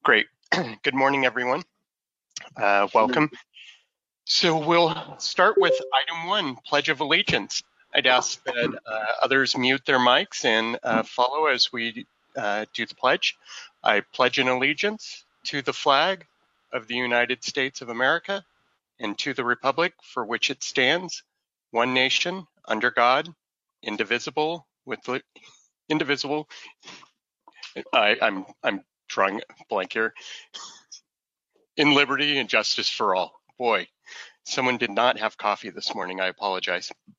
Great. Good morning, everyone. Welcome. So we'll start with item 1, Pledge of Allegiance. I'd ask that others mute their mics and follow as we do the pledge. I pledge an allegiance to the flag of the United States of America and to the republic for which it stands, one nation, under God, indivisible, indivisible. I'm drawing a blank here. In liberty and justice for all. Boy, someone did not have coffee this morning. I apologize.